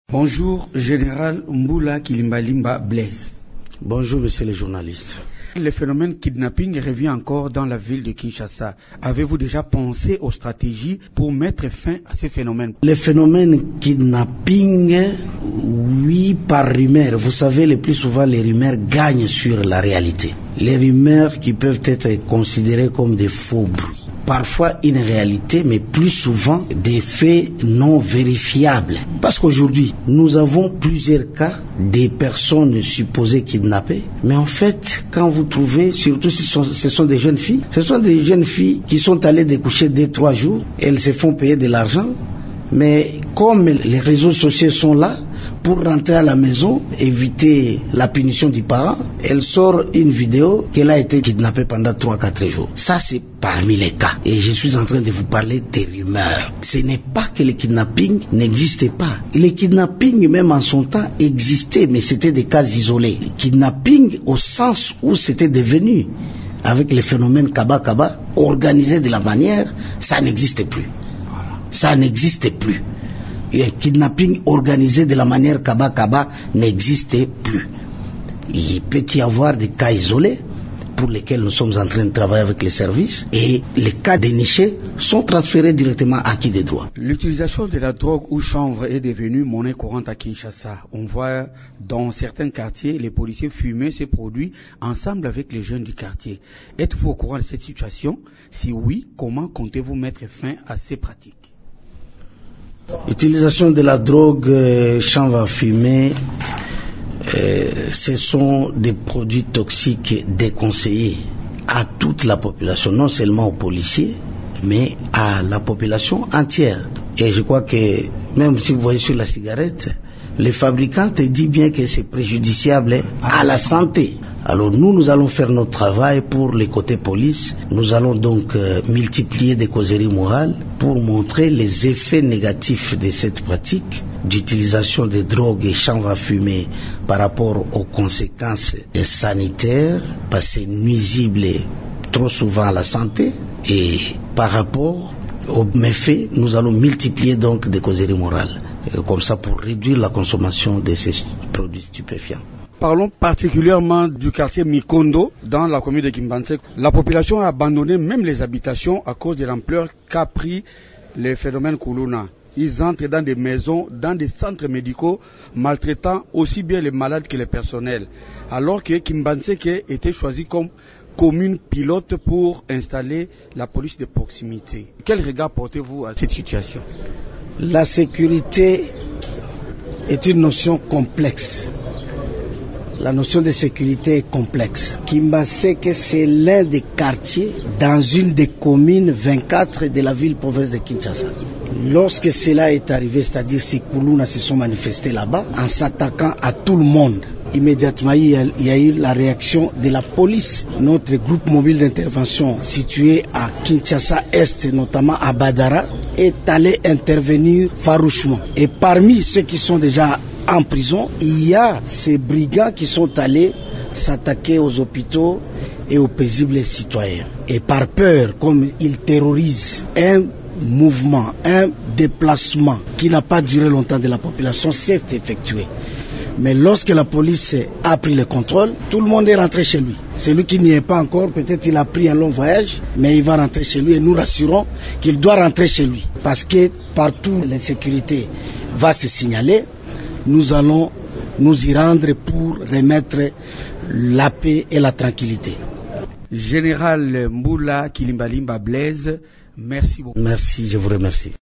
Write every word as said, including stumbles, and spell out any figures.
Bonjour, Général Mboula Kilimbalimba Blaise. Bonjour, monsieur le journaliste. Le phénomène kidnapping revient encore dans la ville de Kinshasa. Avez-vous déjà pensé aux stratégies pour mettre fin à ces phénomènes? Le phénomène kidnapping, oui, par rumeur. Vous savez, le plus souvent, les rumeurs gagnent sur la réalité. Les rumeurs qui peuvent être considérées comme des faux bruits. Parfois une réalité, mais plus souvent des faits non vérifiables. Parce qu'aujourd'hui, nous avons plusieurs cas des personnes supposées kidnappées. Mais en fait, quand vous trouvez, surtout si ce sont des jeunes filles, ce sont des jeunes filles qui sont allées découcher deux, trois jours, elles se font payer de l'argent. Mais comme les réseaux sociaux sont là, pour rentrer à la maison, éviter la punition du parent, elle sort une vidéo qu'elle a été kidnappée pendant trois à quatre jours. Ça, c'est parmi les cas. Et je suis en train de vous parler des rumeurs. Ce n'est pas que le kidnapping n'existait pas. Le kidnapping, même en son temps, existait, mais c'était des cas isolés. Le kidnapping au sens où c'était devenu, avec le phénomène Kaba Kaba, organisé de la manière, ça n'existe plus. Ça n'existe plus. Et un kidnapping organisé de la manière Kaba Kaba n'existait plus. Il peut y avoir des cas isolés pour lesquels nous sommes en train de travailler avec les services et les cas dénichés sont transférés directement à qui des droits. L'utilisation de la drogue ou chanvre est devenue monnaie courante à Kinshasa. On voit dans certains quartiers les policiers fumer ces produits ensemble avec les jeunes du quartier. Êtes-vous au courant de cette situation? Si oui, comment comptez-vous mettre fin à ces pratiques? L'utilisation de la drogue, euh, chanvre à fumer, euh, ce sont des produits toxiques déconseillés à toute la population, non seulement aux policiers, mais à la population entière. Et je crois que même si vous voyez sur la cigarette, le fabricant te dit bien que c'est préjudiciable à la santé. Alors nous, nous allons faire notre travail pour les côtés police. Nous allons donc euh, multiplier des causeries morales pour montrer les effets négatifs de cette pratique d'utilisation de drogues et chanvre à fumer par rapport aux conséquences sanitaires, parce que c'est nuisible trop souvent à la santé, et par rapport aux méfaits, nous allons multiplier donc des causeries morales, comme ça pour réduire la consommation de ces produits stupéfiants. Parlons particulièrement du quartier Mikondo, dans la commune de Kimbanse. La population a abandonné même les habitations à cause de l'ampleur qu'a pris le phénomène Kuluna. Ils entrent dans des maisons, dans des centres médicaux, maltraitant aussi bien les malades que les personnels. Alors que Kimbanse était choisi comme commune pilote pour installer la police de proximité. Quel regard portez-vous à cette situation? La sécurité est une notion complexe. La notion de sécurité est complexe. Kimbanse, c'est l'un des quartiers dans une des communes vingt-quatre de la ville-province de Kinshasa. Lorsque cela est arrivé, c'est-à-dire ces Kuluna se sont manifestés là-bas, en s'attaquant à tout le monde, immédiatement il y, a, il y a eu la réaction de la police. Notre groupe mobile d'intervention situé à Kinshasa-Est, notamment à Badara, est allé intervenir farouchement. Et parmi ceux qui sont déjà en prison, il y a ces brigands qui sont allés s'attaquer aux hôpitaux et aux paisibles citoyens. Et par peur, comme ils terrorisent un mouvement, un déplacement qui n'a pas duré longtemps de la population, s'est effectué. Mais lorsque la police a pris le contrôle, tout le monde est rentré chez lui. Celui qui n'y est pas encore, peut-être il a pris un long voyage, mais il va rentrer chez lui et nous rassurons qu'il doit rentrer chez lui. Parce que partout l'insécurité va se signaler, nous allons nous y rendre pour remettre la paix et la tranquillité. Général Mboula Kilimbalimba Blaise, merci beaucoup. Merci, je vous remercie.